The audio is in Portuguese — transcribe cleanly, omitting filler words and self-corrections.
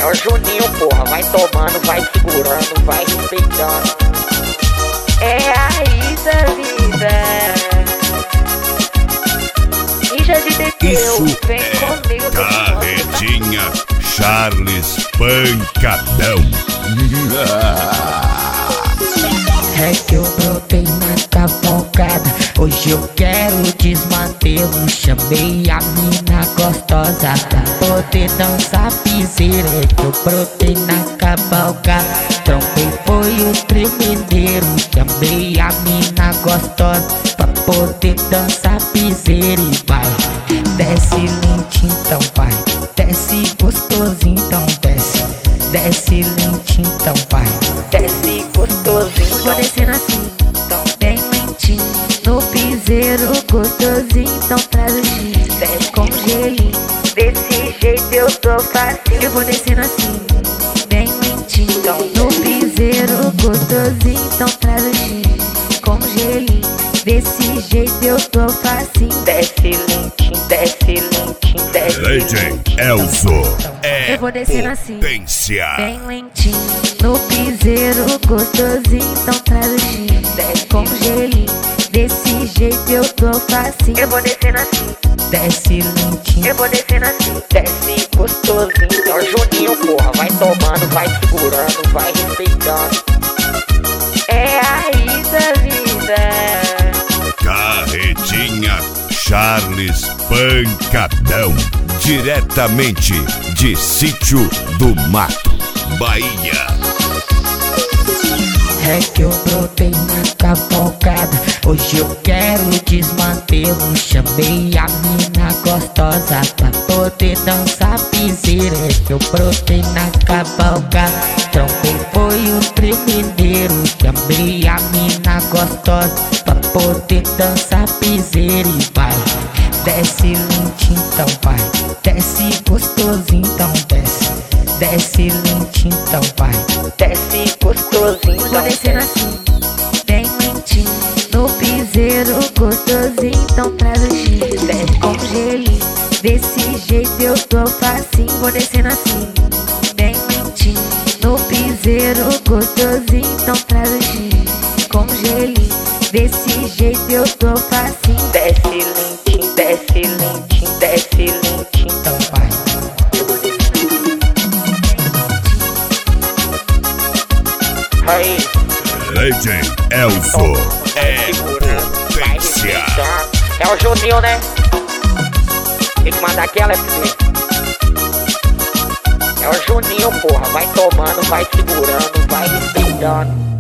É o Juninho, porra, vai tomando, vai segurando, vai respeitando. É a Isa, vida. Ninja de Deteu, Isso vem comigo. Carretinha Charles Pancadão. É que eu brotei na cavalgada, hoje eu quero desmantê-lo. Chamei a mina gostosa pra poder dançar piseira. É que eu brotei na cavalgada, trombei foi o tremendeiro. Chamei a mina gostosa pra poder dançar piseira. E vai, desce lentinho, então vai, desce gostosinho, então desce. Desce lentinho, então vai, desce gostosinho. Vou descendo assim, então bem lentinho. No piseiro gostosinho, então traz o X. Desce com gelinho, desse jeito eu tô facinho. Eu vou descendo assim, bem lentinho. Então no piseiro gostosinho, então traz o X. Com gelinho, desse jeito eu tô facinho. Desce lentinho, desce lentinho, desce DJ Elzo é eu vou descendo assim, potência. bem lentinho. No piseiro gostosinho, então traz o X. Desce com gelinho, desse jeito eu tô facinho. Eu vou descendo assim, Desce lentinho, eu vou descendo assim. Desce gostosinho. É o Juninho, porra, vai tomando, vai segurando, vai respeitando. É a Isa, vida. Carretinha Charles Pancadão, diretamente de Sítio do Mato, Bahia. é que eu brotei na cavalgada, hoje eu quero desmantê-lo. Chamei a mina gostosa pra poder dançar piseira. É que eu brotei na cavalgada, trombei foi o tremendeiro. Chamei a mina gostosa pra poder dançar piseira. E vai, desce lentinho, então vai, desce gostosinho, então desce. Desce lentinho, então vai, desce gostosinho, Vou então descendo desce. assim, bem lentinho. No piseiro gostosinho, então traz o X. Desce com gelinho, desse jeito eu tô facinho. Vou descendo assim, bem lentinho. No piseiro gostosinho, então traz o X. Com gelinho, desse jeito eu tô facinho. Desce lentinho, desce lentinho, desce lentinho. Então vai, Aí, DJ Elzo é segurando, vai potência. respeitando. É o Juninho, né? Tem que mandar aquela, filho. É o Juninho, porra, vai tomando, vai segurando, vai respeitando.